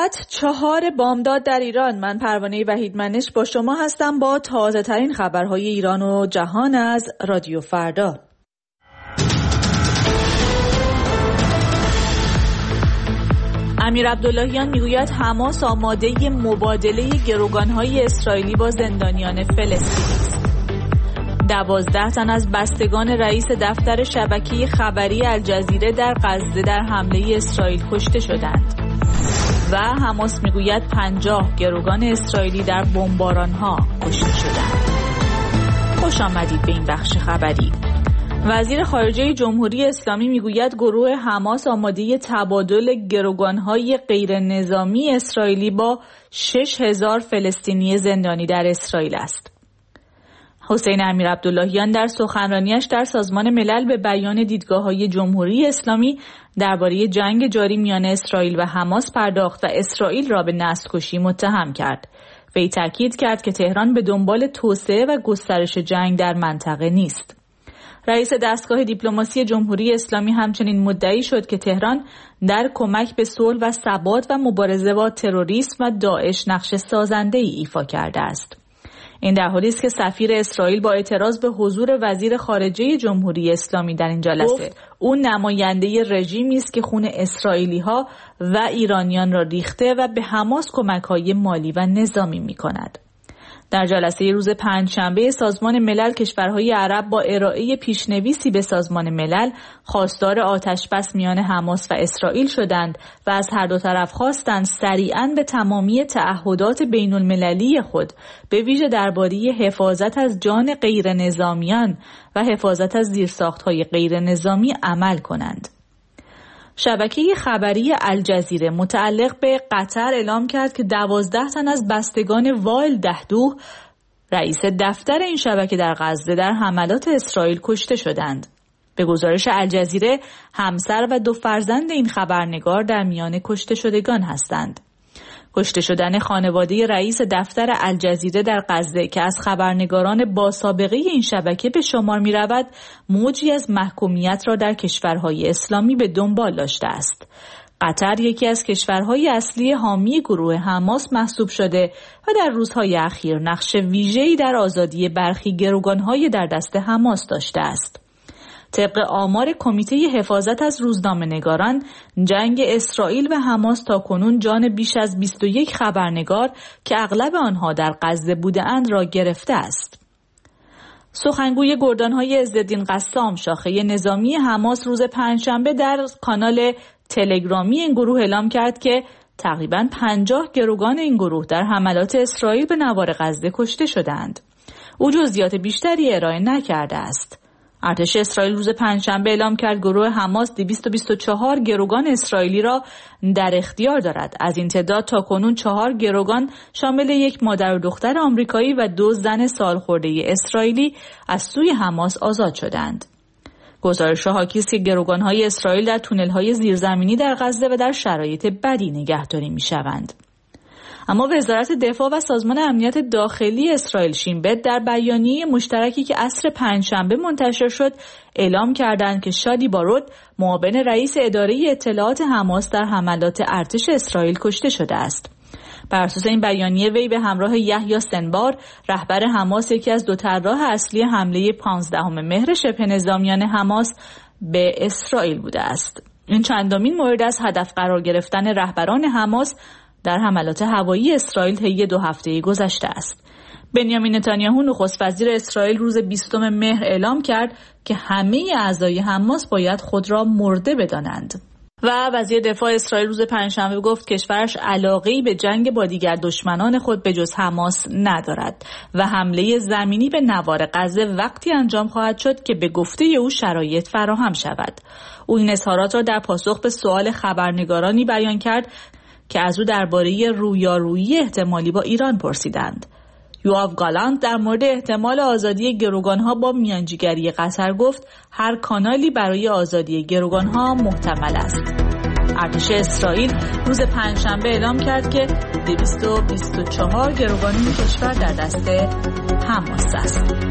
ساعت 4 بامداد در ایران. من پروانه وحیدمنش با شما هستم با تازه ترین خبرهای ایران و جهان از رادیو فردا. امیر عبداللهیان میگوید حماس آماده مبادله گروگانهای اسرائیلی با زندانیان فلسطینی است. 12 تن از بستگان رئیس دفتر شبکه خبری الجزیره در غزه در حمله اسرائیل کشته شدند. و حماس میگوید 50 گروگان اسرائیلی در بمباران‌ها کشته شدند. خوش آمدید به این بخش خبری. وزیر خارجه جمهوری اسلامی میگوید گروه حماس آماده تبادل گروگان‌های غیر نظامی اسرائیلی با 6000 فلسطینی زندانی در اسرائیل است. حسین امیر عبداللهیان در سخنرانیش در سازمان ملل به بیان دیدگاه‌های جمهوری اسلامی درباره جنگ جاری میان اسرائیل و حماس پرداخت و اسرائیل را به نسل‌کشی متهم کرد. وی تاکید کرد که تهران به دنبال توسعه و گسترش جنگ در منطقه نیست. رئیس دستگاه دیپلماسی جمهوری اسلامی همچنین مدعی شد که تهران در کمک به صلح و ثبات و مبارزه با تروریسم و داعش نقش سازنده‌ای ایفا کرده است. این در حالی است که سفیر اسرائیل با اعتراض به حضور وزیر خارجه جمهوری اسلامی در این جلسه او نماینده رژیمی است که خون اسرائیلی‌ها و ایرانیان را ریخته و به حماس کمک‌های مالی و نظامی می‌کند. در جلسه روز پنجشنبه سازمان ملل کشورهای عرب با ارائه پیشنویسی به سازمان ملل خواستار آتشبس میان حماس و اسرائیل شدند و از هر دو طرف خواستند سریعاً به تمامی تعهدات بین المللی خود به ویژه درباره حفاظت از جان غیر نظامیان و حفاظت از زیرساخت‌های غیر نظامی عمل کنند. شبکه خبری الجزیره متعلق به قطر اعلام کرد که 12 تن از بستگان وائل دهدوه رئیس دفتر این شبکه در غزه در حملات اسرائیل کشته شدند. به گزارش الجزیره همسر و 2 فرزند این خبرنگار در میان کشته شدگان هستند. کشته شدن خانواده رئیس دفتر الجزیره در غزه که از خبرنگاران با سابقه این شبکه به شمار می رود، موجی از محکومیت را در کشورهای اسلامی به دنبال داشته است. قطر یکی از کشورهای اصلی حامی گروه حماس محسوب شده و در روزهای اخیر نقش ویژه‌ای در آزادی برخی گروگانهای در دست حماس داشته است. طبق آمار کمیته حفاظت از روزنامه‌نگاران، جنگ اسرائیل و حماس تاکنون جان بیش از 21 خبرنگار که اغلب آنها در غزه بودند را گرفته است. سخنگوی گردانهای عزالدین قسام شاخه نظامی حماس روز پنجشنبه در کانال تلگرامی این گروه اعلام کرد که تقریباً 50 گروگان این گروه در حملات اسرائیل به نوار غزه کشته شدند. او جزئیات بیشتری ارائه نکرده است. ارتش اسرائیل روز پنجشنبه اعلام کرد گروه حماس 224 گروگان اسرائیلی را در اختیار دارد. از این تعداد تاکنون 4 گروگان شامل 1 مادر و دختر آمریکایی و 2 زن سالخورده اسرائیلی از سوی حماس آزاد شدند. گزارش حاکی است که گروگان‌های اسرائیل در تونل‌های زیرزمینی در غزه و در شرایط بدی نگهداری می‌شوند. اما وزارت دفاع و سازمان امنیت داخلی اسرائیل شین بت در بیانیه مشترکی که عصر پنجشنبه منتشر شد اعلام کردند که شادی بارود معاون رئیس اداره اطلاعات حماس در حملات ارتش اسرائیل کشته شده است. بر اساس این بیانیه وی به همراه یحیی سنوار رهبر حماس یکی از 2 طراح اصلی حمله 15 مهر شبه نظامیان حماس به اسرائیل بوده است. این چندمین مورد از هدف قرار گرفتن رهبران حماس در حملات هوایی اسرائیل طی 2 هفته گذشته است. بنیامین نتانیاهو نخست وزیر اسرائیل روز 20 مهر اعلام کرد که همه اعضای حماس باید خود را مرده بدانند. و وزیر دفاع اسرائیل روز پنجشنبه گفت کشورش علاقه‌ای به جنگ با دیگر دشمنان خود به جز حماس ندارد و حمله زمینی به نوار غزه وقتی انجام خواهد شد که به گفته او شرایط فراهم شود. او این اظهارات را در پاسخ به سوال خبرنگارانی بیان کرد که از او درباره رویارویی احتمالی با ایران پرسیدند. یوآف گالانت در مورد احتمال آزادی گروگانها با میانجیگری قطر گفت هر کانالی برای آزادی گروگانها محتمل است. ارتش اسرائیل روز پنجشنبه اعلام کرد که 224 گروگان کشور در دست حماس است.